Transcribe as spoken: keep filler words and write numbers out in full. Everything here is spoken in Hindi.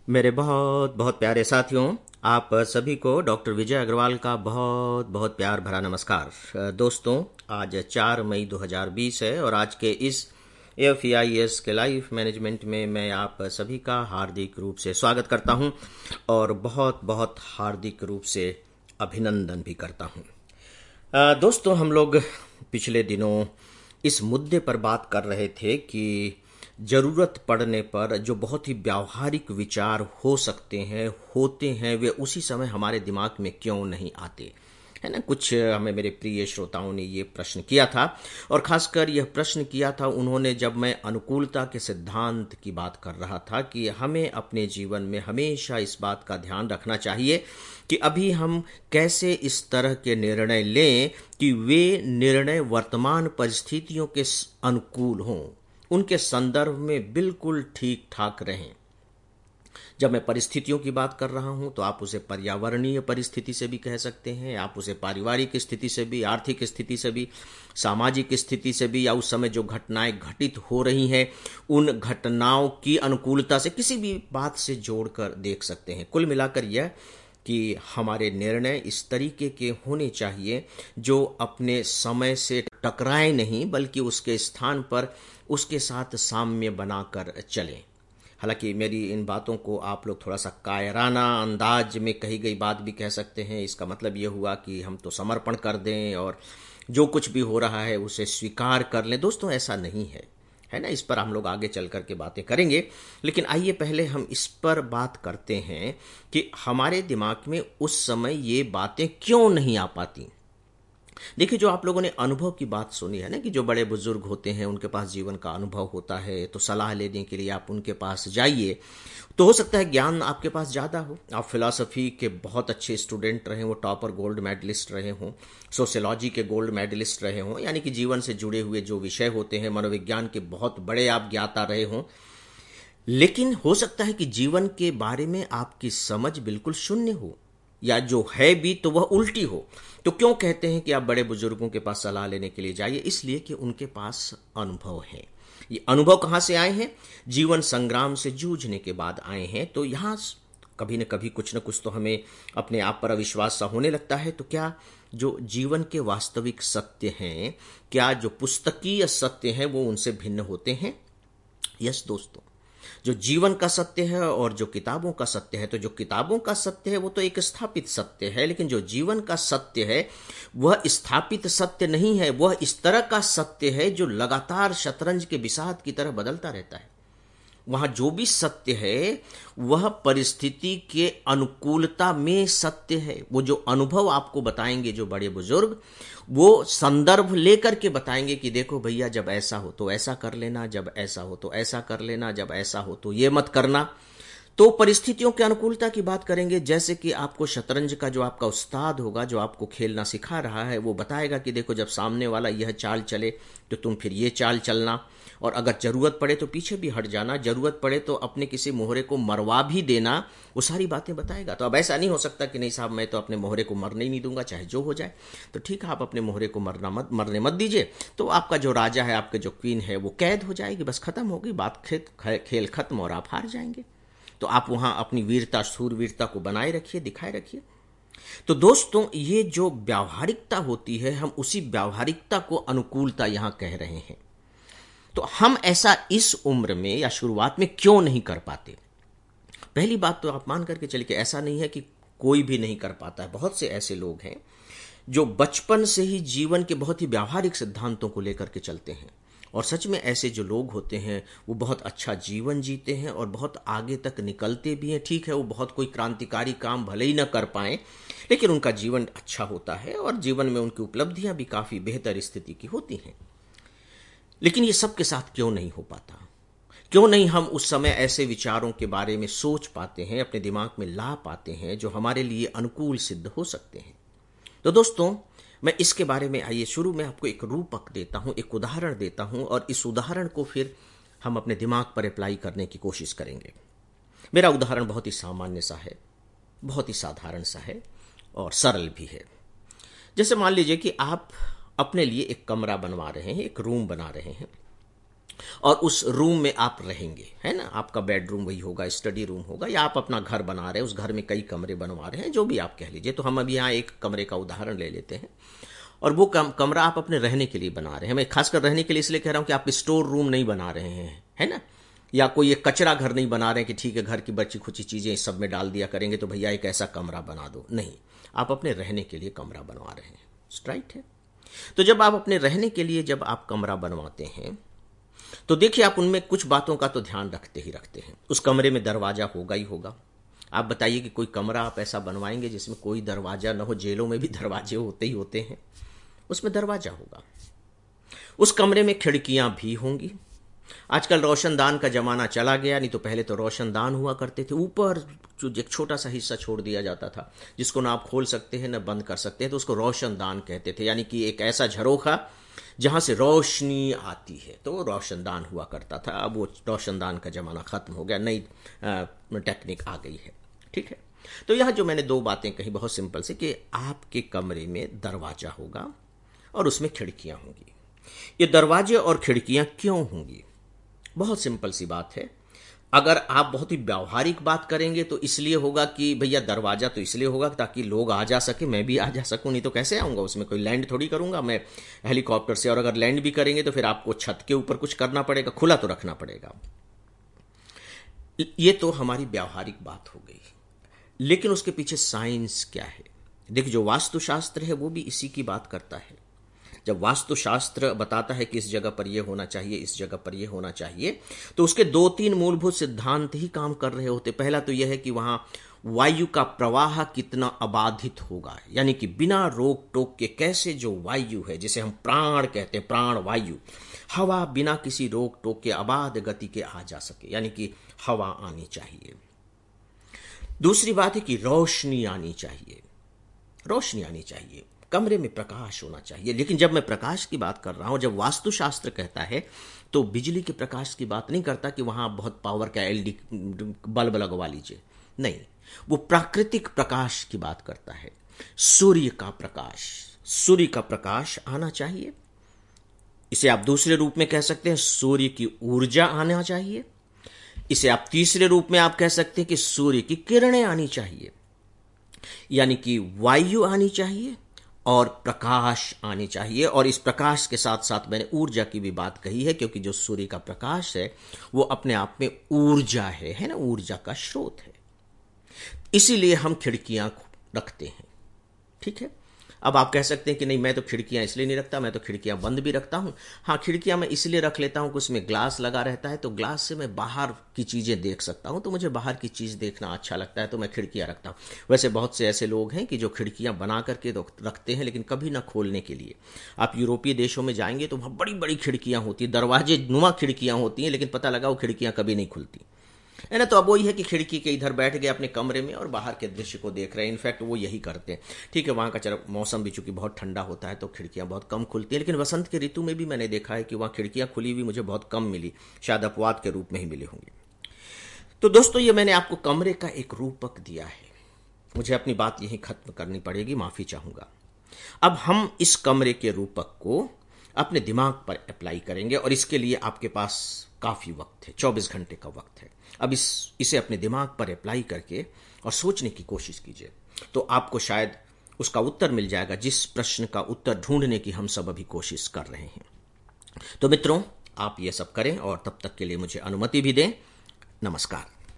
मेरे बहुत बहुत प्यारे साथियों, आप सभी को डॉक्टर विजय अग्रवाल का बहुत बहुत प्यार भरा नमस्कार। अ, दोस्तों, आज चार मई दो हज़ार बीस है और आज के इस एफ ई आई एस के लाइफ मैनेजमेंट में मैं आप सभी का हार्दिक रूप से स्वागत करता हूं और बहुत बहुत हार्दिक रूप से अभिनंदन भी करता हूं। अ, दोस्तों, हम लोग पिछले दिनों इस मुद्दे पर बात कर रहे थे कि जरूरत पड़ने पर जो बहुत ही व्यावहारिक विचार हो सकते हैं, होते हैं, वे उसी समय हमारे दिमाग में क्यों नहीं आते, है ना। कुछ हमें मेरे प्रिय श्रोताओं ने ये प्रश्न किया था और खासकर यह प्रश्न किया था उन्होंने जब मैं अनुकूलता के सिद्धांत की बात कर रहा था कि हमें अपने जीवन में हमेशा इस बात का ध्यान रखना चाहिए कि अभी हम कैसे इस तरह के निर्णय लें कि वे निर्णय वर्तमान परिस्थितियों के अनुकूल हों, उनके संदर्भ में बिल्कुल ठीक ठाक रहें। जब मैं परिस्थितियों की बात कर रहा हूं तो आप उसे पर्यावरणीय परिस्थिति से भी कह सकते हैं, आप उसे पारिवारिक स्थिति से भी, आर्थिक स्थिति से भी, सामाजिक स्थिति से भी, या उस समय जो घटनाएं घटित हो रही हैं उन घटनाओं की अनुकूलता से, किसी भी बात से जोड़कर देख सकते हैं। कुल मिलाकर यह कि हमारे निर्णय इस तरीके के होने चाहिए जो अपने समय से टकराए नहीं, बल्कि उसके स्थान पर उसके साथ साम्य बनाकर चलें। हालांकि मेरी इन बातों को आप लोग थोड़ा सा कायराना अंदाज में कही गई बात भी कह सकते हैं। इसका मतलब ये हुआ कि हम तो समर्पण कर दें और जो कुछ भी हो रहा है उसे स्वीकार कर लें। दोस्तों, ऐसा नहीं है, है ना। इस पर हम लोग आगे चल करके बातें करेंगे, लेकिन आइए पहले हम इस पर बात करते हैं कि हमारे दिमाग में उस समय ये बातें क्यों नहीं आ पाती। देखिए, जो आप लोगों ने अनुभव की बात सुनी है ना, कि जो बड़े बुजुर्ग होते हैं उनके पास जीवन का अनुभव होता है, तो सलाह लेने के लिए आप उनके पास जाइए। तो हो सकता है ज्ञान आपके पास ज़्यादा हो, आप फिलॉसफी के बहुत अच्छे स्टूडेंट रहे हो, टॉपर गोल्ड मेडलिस्ट रहे हों, सोशियोलॉजी के गोल्ड मेडलिस्ट रहे हों, यानी कि जीवन से जुड़े हुए जो विषय होते हैं, मनोविज्ञान के बहुत बड़े आप ज्ञाता रहे हों। लेकिन हो सकता है कि जीवन के बारे में आपकी समझ बिल्कुल शून्य हो, या जो है भी तो वह उल्टी हो। तो क्यों कहते हैं कि आप बड़े बुजुर्गों के पास सलाह लेने के लिए जाइए? इसलिए कि उनके पास अनुभव है। ये अनुभव कहाँ से आए हैं? जीवन संग्राम से जूझने के बाद आए हैं। तो यहाँ कभी न कभी कुछ न कुछ तो हमें अपने आप पर अविश्वास सा होने लगता है। तो क्या जो जीवन के वास्तविक सत्य हैं, क्या जो पुस्तकीय सत्य हैं वो उनसे भिन्न होते हैं? यस दोस्तों, जो जीवन का सत्य है और जो किताबों का सत्य है, तो जो किताबों का सत्य है वो तो एक स्थापित सत्य है, लेकिन जो जीवन का सत्य है वह स्थापित सत्य नहीं है। वह इस तरह का सत्य है जो लगातार शतरंज के बिसात की तरह बदलता रहता है। वहां जो भी सत्य है वह परिस्थिति के अनुकूलता में सत्य है। वो जो अनुभव आपको बताएंगे जो बड़े बुजुर्ग, वो संदर्भ लेकर के बताएंगे कि देखो भैया, जब ऐसा हो तो ऐसा कर लेना, जब ऐसा हो तो ऐसा कर लेना, जब ऐसा हो तो ये मत करना। तो परिस्थितियों की अनुकूलता की बात करेंगे। जैसे कि आपको शतरंज का जो आपका उस्ताद होगा, जो आपको खेलना सिखा रहा है, वो बताएगा कि देखो, जब सामने वाला यह चाल चले तो तुम फिर ये चाल चलना, और अगर जरूरत पड़े तो पीछे भी हट जाना, जरूरत पड़े तो अपने किसी मोहरे को मरवा भी देना। वो सारी बातें बताएगा। तो अब ऐसा नहीं हो सकता कि नहीं साहब, मैं तो अपने मोहरे को मरने ही नहीं दूंगा चाहे जो हो जाए। तो ठीक है, आप अपने मोहरे को मरना मत मरने मत दीजिए, तो आपका जो राजा है, आपके जो क्वीन है, वो कैद हो जाएगी। बस खत्म होगी बात, खेल खत्म और आप हार जाएंगे। तो आप वहां अपनी वीरता, शूरवीरता को बनाए रखिए, दिखाए रखिए। तो दोस्तों, ये जो व्यावहारिकता होती है, हम उसी व्यावहारिकता को अनुकूलता यहां कह रहे हैं। तो हम ऐसा इस उम्र में या शुरुआत में क्यों नहीं कर पाते? पहली बात तो आप मान करके चलिए कि ऐसा नहीं है कि कोई भी नहीं कर पाता है। बहुत से ऐसे लोग हैं जो बचपन से ही जीवन के बहुत ही व्यावहारिक सिद्धांतों को लेकर के चलते हैं, और सच में ऐसे जो लोग होते हैं वो बहुत अच्छा जीवन जीते हैं और बहुत आगे तक निकलते भी हैं। ठीक है, वो बहुत कोई क्रांतिकारी काम भले ही न कर पाए, लेकिन उनका जीवन अच्छा होता है और जीवन में उनकी उपलब्धियां भी काफी बेहतर स्थिति की होती हैं। लेकिन ये सबके साथ क्यों नहीं हो पाता? क्यों नहीं हम उस समय ऐसे विचारों के बारे में सोच पाते हैं, अपने दिमाग में ला पाते हैं जो हमारे लिए अनुकूल सिद्ध हो सकते हैं? तो दोस्तों, मैं इसके बारे में आइए शुरू में आपको एक रूपक देता हूं, एक उदाहरण देता हूं, और इस उदाहरण को फिर हम अपने दिमाग पर अप्लाई करने की कोशिश करेंगे। मेरा उदाहरण बहुत ही सामान्य सा है, बहुत ही साधारण सा है और सरल भी है। जैसे मान लीजिए कि आप अपने लिए एक कमरा बनवा रहे हैं, एक रूम बना रहे हैं, और उस रूम में आप रहेंगे, है ना। आपका बेडरूम वही होगा, स्टडी रूम होगा, या आप अपना घर बना रहे हैं, उस घर में कई कमरे बनवा रहे हैं, जो भी आप कह लीजिए। तो हम अभी यहाँ एक कमरे का उदाहरण ले लेते हैं, और वो कम, कमरा आप अपने रहने के लिए बना रहे हैं। मैं खासकर रहने के लिए इसलिए कह रहा हूं कि आप स्टोर रूम नहीं बना रहे हैं, है ना, या कोई एक कचरा घर नहीं बना रहे हैं कि ठीक है घर की बची खुची चीजें इस सब में डाल दिया करेंगे तो भैया एक ऐसा कमरा बना दो। नहीं, आप अपने रहने के लिए कमरा बनवा रहे हैं, राइट है। तो जब आप अपने रहने के लिए जब आप कमरा बनवाते हैं तो देखिए आप उनमें कुछ बातों का तो ध्यान रखते ही रखते हैं। उस कमरे में दरवाजा होगा ही होगा। आप बताइए कि कोई कमरा आप ऐसा बनवाएंगे जिसमें कोई दरवाजा न हो। जेलों में भी दरवाजे होते ही होते हैं, उसमें दरवाजा होगा। उस कमरे में खिड़कियां भी होंगी। आजकल रोशनदान का जमाना चला गया, नहीं तो पहले तो रोशनदान हुआ करते थे। ऊपर जो एक छोटा सा हिस्सा छोड़ दिया जाता था जिसको ना आप खोल सकते हैं ना बंद कर सकते हैं, तो उसको रोशनदान कहते थे, यानी कि एक ऐसा झरोखा जहां से रोशनी आती है, तो वो रोशनदान हुआ करता था। अब वो रोशनदान का जमाना खत्म हो गया, नई टेक्निक आ गई है, ठीक है। तो यहां जो मैंने दो बातें कही बहुत सिंपल से, कि आपके कमरे में दरवाजा होगा और उसमें खिड़कियां होंगी। ये दरवाजे और खिड़कियां क्यों होंगी? बहुत सिंपल सी बात है। अगर आप बहुत ही व्यावहारिक बात करेंगे तो इसलिए होगा कि भैया दरवाजा तो इसलिए होगा ताकि लोग आ जा सके, मैं भी आ जा सकूं, नहीं तो कैसे आऊंगा, उसमें कोई लैंड थोड़ी करूंगा मैं हेलीकॉप्टर से। और अगर लैंड भी करेंगे तो फिर आपको छत के ऊपर कुछ करना पड़ेगा, खुला तो रखना पड़ेगा। ये तो हमारी व्यावहारिक बात हो गई, लेकिन उसके पीछे साइंस क्या है? देखिए, जो वास्तुशास्त्र है वो भी इसी की बात करता है। जब वास्तुशास्त्र बताता है कि इस जगह पर यह होना चाहिए, इस जगह पर यह होना चाहिए, तो उसके दो तीन मूलभूत सिद्धांत ही काम कर रहे होते। पहला तो यह है कि वहां वायु का प्रवाह कितना अबाधित होगा, यानी कि बिना रोक टोक के कैसे जो वायु है, जिसे हम प्राण कहते हैं, प्राण वायु, हवा बिना किसी रोक टोक के अबाध गति के आ जा सके, यानी कि हवा आनी चाहिए। दूसरी बात है कि रोशनी आनी चाहिए, रोशनी आनी चाहिए, कमरे में प्रकाश होना चाहिए। लेकिन जब मैं प्रकाश की बात कर रहा हूं, जब वास्तुशास्त्र कहता है तो बिजली के प्रकाश की बात नहीं करता कि वहां बहुत पावर का एलईडी बल्ब लगवा लीजिए, नहीं, वो प्राकृतिक प्रकाश की बात करता है। सूर्य का प्रकाश, सूर्य का प्रकाश आना चाहिए। इसे आप दूसरे रूप में कह सकते हैं सूर्य की ऊर्जा आना चाहिए। इसे आप तीसरे रूप में आप कह सकते हैं कि सूर्य की किरणें आनी चाहिए, यानी कि वायु आनी चाहिए और प्रकाश आनी चाहिए। और इस प्रकाश के साथ साथ मैंने ऊर्जा की भी बात कही है, क्योंकि जो सूर्य का प्रकाश है वो अपने आप में ऊर्जा है, है ना, ऊर्जा का स्रोत है। इसीलिए हम खिड़कियां रखते हैं, ठीक है। अब आप कह सकते हैं कि नहीं, मैं तो खिड़कियां इसलिए नहीं रखता, मैं तो खिड़कियां बंद भी रखता हूं। हाँ, खिड़कियां मैं इसलिए रख लेता हूं कि उसमें ग्लास लगा रहता है, तो ग्लास से मैं बाहर की चीजें देख सकता हूं, तो मुझे बाहर की चीज देखना अच्छा लगता है, तो मैं खिड़कियां रखता हूं। वैसे बहुत से ऐसे लोग हैं कि जो खिड़कियां बना करके रखते हैं लेकिन कभी ना खोलने के लिए। आप यूरोपीय देशों में जाएंगे तो वहां बड़ी बड़ी खिड़कियां होती है, दरवाजे नुमा खिड़कियां होती हैं, लेकिन पता लगा वो खिड़कियां कभी नहीं खुलती, है ना। तो अब वही है कि खिड़की के इधर बैठ गए अपने कमरे में और बाहर के दृश्य को देख रहे हैं। इनफैक्ट वो यही करते हैं, ठीक है। वहां का चलो मौसम भी चूंकि बहुत ठंडा होता है तो खिड़कियां बहुत कम खुलती हैं, लेकिन वसंत के ऋतु में भी मैंने देखा है कि वहां खिड़कियां खुली हुई मुझे बहुत कम मिली, शायद अपवाद के रूप में ही मिली होंगी। तो दोस्तों, ये मैंने आपको कमरे का एक रूपक दिया है। मुझे अपनी बात यहीं खत्म करनी पड़ेगी, माफी चाहूंगा। अब हम इस कमरे के रूपक को अपने दिमाग पर अप्लाई करेंगे, और इसके लिए आपके पास काफी वक्त है, चौबीस घंटे का वक्त है। अब इस इसे अपने दिमाग पर अप्लाई करके और सोचने की कोशिश कीजिए, तो आपको शायद उसका उत्तर मिल जाएगा, जिस प्रश्न का उत्तर ढूंढने की हम सब अभी कोशिश कर रहे हैं। तो मित्रों, आप ये सब करें और तब तक के लिए मुझे अनुमति भी दें। नमस्कार।